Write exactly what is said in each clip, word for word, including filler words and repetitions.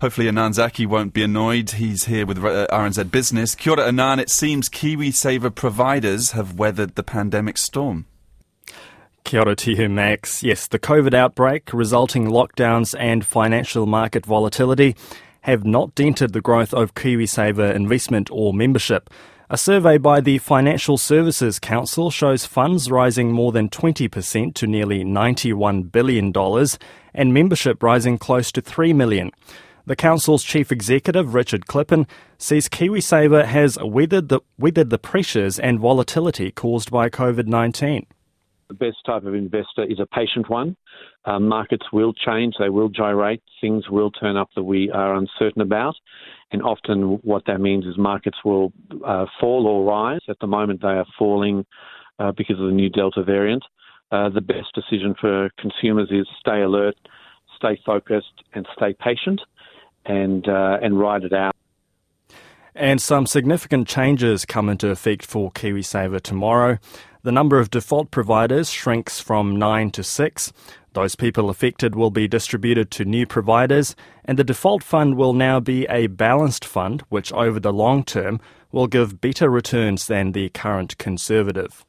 Hopefully Anand Zaki won't be annoyed. He's here with uh, R N Z Business. Kia ora, Anand. It seems KiwiSaver providers have weathered the pandemic storm. Kia ora to you, Max. Yes, the COVID outbreak, resulting lockdowns and financial market volatility have not dented the growth of KiwiSaver investment or membership. A survey by the Financial Services Council shows funds rising more than twenty percent to nearly ninety-one billion dollars and membership rising close to three million dollars. The Council's Chief Executive, Richard Klippen, says KiwiSaver has weathered the, weathered the pressures and volatility caused by COVID nineteen. The best type of investor is a patient one. Uh, markets will change, they will gyrate, things will turn up that we are uncertain about, and often what that means is markets will uh, fall or rise. At the moment they are falling uh, because of the new Delta variant. Uh, the best decision for consumers is stay alert, stay focused and stay patient and, uh, and ride it out. And some significant changes come into effect for KiwiSaver tomorrow. The number of default providers shrinks from nine to six. Those people affected will be distributed to new providers, and the default fund will now be a balanced fund, which over the long term will give better returns than the current conservative.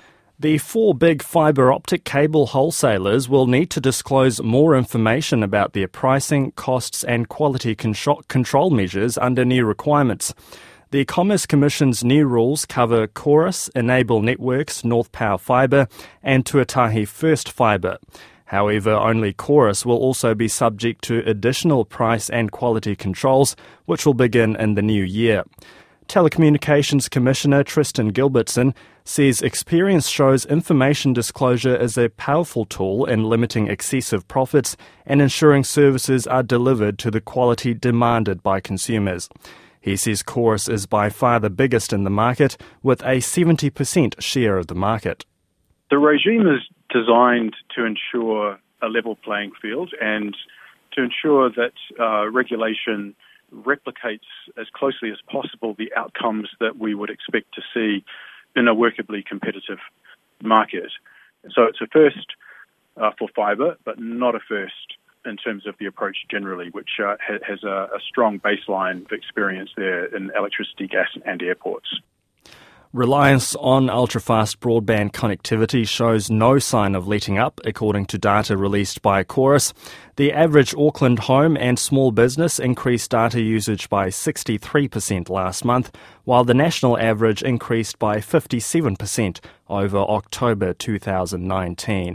The four big fibre optic cable wholesalers will need to disclose more information about their pricing, costs and quality control measures under new requirements. The Commerce Commission's new rules cover Chorus, Enable Networks, North Power Fibre and Tuatahi First Fibre. However, only Chorus will also be subject to additional price and quality controls, which will begin in the new year. Telecommunications Commissioner Tristan Gilbertson says experience shows information disclosure is a powerful tool in limiting excessive profits and ensuring services are delivered to the quality demanded by consumers. He says Chorus is by far the biggest in the market, with a seventy percent share of the market. The regime is designed to ensure a level playing field and to ensure that uh, regulation replicates as closely as possible the outcomes that we would expect to see in a workably competitive market. So it's a first uh, for fibre, but not a first in terms of the approach generally, which uh, ha- has a, a strong baseline of experience there in electricity, gas and airports. Reliance on ultra-fast broadband connectivity shows no sign of letting up, according to data released by Chorus. The average Auckland home and small business increased data usage by sixty-three percent last month, while the national average increased by fifty-seven percent over October two thousand nineteen.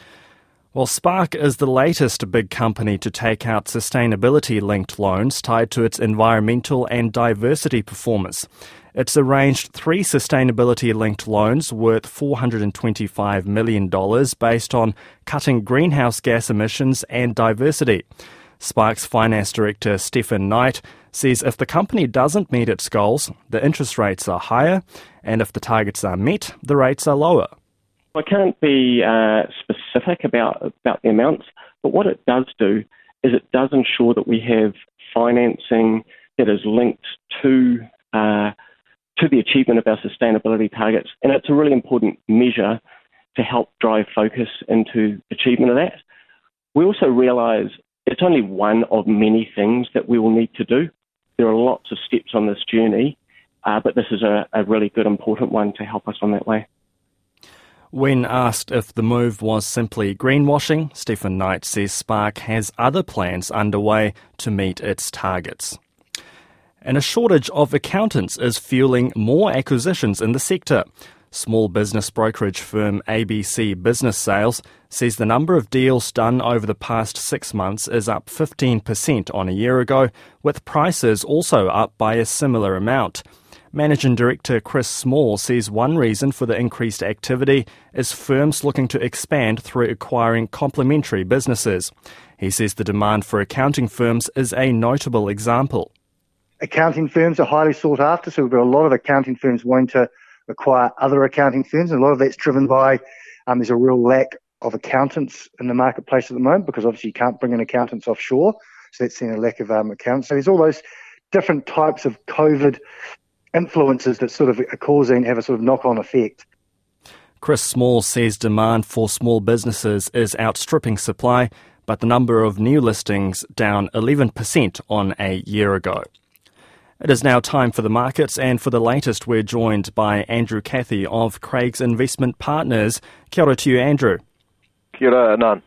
Well, Spark is the latest big company to take out sustainability-linked loans tied to its environmental and diversity performance. It's arranged three sustainability-linked loans worth four hundred twenty-five million dollars based on cutting greenhouse gas emissions and diversity. Spark's finance director, Stephen Knight, says if the company doesn't meet its goals, the interest rates are higher, and if the targets are met, the rates are lower. I can't be uh, specific about, about the amounts, but what it does do is it does ensure that we have financing that is linked to uh, to the achievement of our sustainability targets, and it's a really important measure to help drive focus into achievement of that. We also realise it's only one of many things that we will need to do. There are lots of steps on this journey, uh, but this is a, a really good, important one to help us on that way. When asked if the move was simply greenwashing, Stephen Knight says Spark has other plans underway to meet its targets. And a shortage of accountants is fueling more acquisitions in the sector. Small business brokerage firm A B C Business Sales says the number of deals done over the past six months is up fifteen percent on a year ago, with prices also up by a similar amount. Managing Director Chris Small says one reason for the increased activity is firms looking to expand through acquiring complementary businesses. He says the demand for accounting firms is a notable example. Accounting firms are highly sought after, so we've got a lot of accounting firms wanting to acquire other accounting firms, and a lot of that's driven by um, there's a real lack of accountants in the marketplace at the moment, because obviously you can't bring in accountants offshore, so that's seen a lack of um, accountants. So there's all those different types of COVID influences that sort of are causing have a sort of knock-on effect. Chris Small says demand for small businesses is outstripping supply, but the number of new listings down eleven percent on a year ago. It is now time for the markets, and for the latest we're joined by Andrew Cathy of Craigs Investment Partners. Kia ora to you, Andrew. Kia ora, Nan.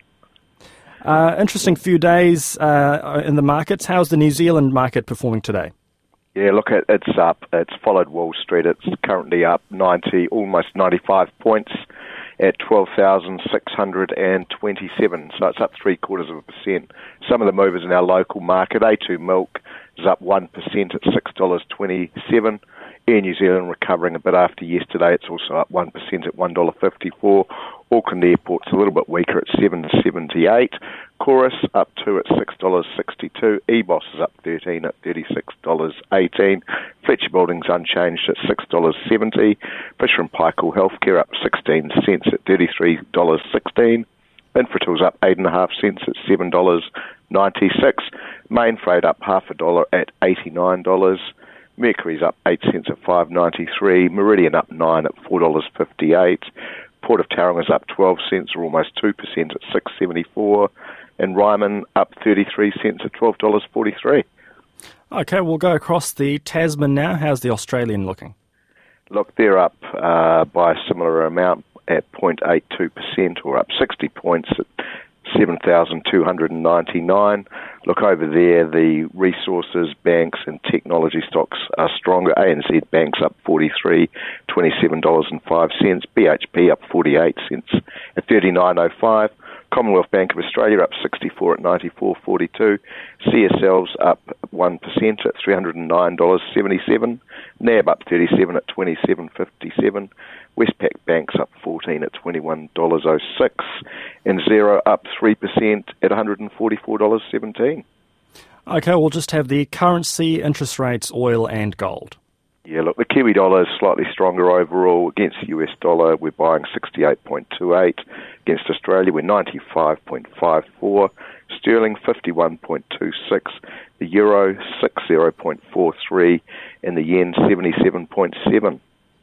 Uh, interesting few days uh, in the markets. How's the New Zealand market performing today? Yeah, look, it, it's up. It's followed Wall Street. It's currently up ninety, almost ninety-five points at twelve thousand six hundred twenty-seven. So it's up three quarters of a percent. Some of the movers in our local market, A two Milk is up one percent at six dollars twenty-seven. Air New Zealand recovering a bit after yesterday. It's also up one percent at one dollar fifty-four. Auckland Airport's a little bit weaker at seven dollars seventy-eight. Chorus up two at six dollars sixty-two. E B O S is up thirteen at thirty-six dollars eighteen. Fletcher Building's unchanged at six dollars seventy. Fisher and Paykel Healthcare up sixteen cents at thirty-three dollars sixteen. Infratil's up eight point five cents at seven dollars ninety-six. Mainfreight up half a dollar at eighty-nine dollars. Mercury's up eight cents at five dollars ninety-three. Meridian up nine at four dollars fifty-eight. Port of Tauranga is up twelve cents, or almost two percent at six dollars seventy-four. And Ryman up thirty-three cents at twelve dollars forty-three. Okay, we'll go across the Tasman now. How's the Australian looking? Look, they're up uh, by a similar amount at zero point eight two percent, or up sixty points at seven thousand two hundred ninety-nine. Look, over there, the resources, banks and technology stocks are stronger. A N Z Bank's up forty-three dollars, twenty-seven dollars and five cents. B H P up forty-eight cents at thirty-nine oh five. Commonwealth Bank of Australia up sixty-four at ninety-four forty-two. C S L's up one percent at three hundred nine dollars seventy-seven. N A B up thirty-seven at twenty-seven fifty-seven. Westpac Bank's up fourteen at twenty-one dollars oh six. And Xero up three percent at one hundred forty-four dollars seventeen. Okay, we'll just have the currency, interest rates, oil and gold. Yeah, look, the Kiwi dollar is slightly stronger overall. Against the U S dollar, we're buying sixty-eight point two eight. Against Australia, we're ninety-five point five four. Sterling, fifty-one point two six. The euro, sixty point four three. And the yen, seventy-seven point seven.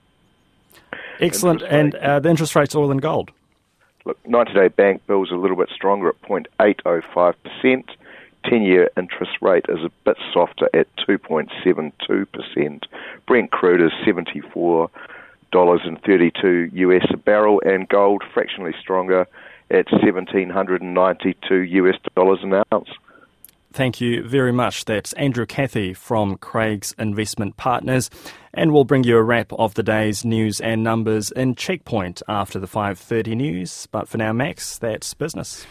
Excellent. And uh, the interest rates, oil and gold? Look, ninety-day bank bills a little bit stronger at zero point eight oh five percent. ten-year interest rate is a bit softer at two point seven two percent. Brent crude is seventy-four dollars thirty-two U S a barrel, and gold fractionally stronger at one thousand seven hundred ninety-two U S dollars an ounce. Thank you very much. That's Andrew Cathy from Craigs Investment Partners. And we'll bring you a wrap of the day's news and numbers in Checkpoint after the five thirty news. But for now, Max, that's business.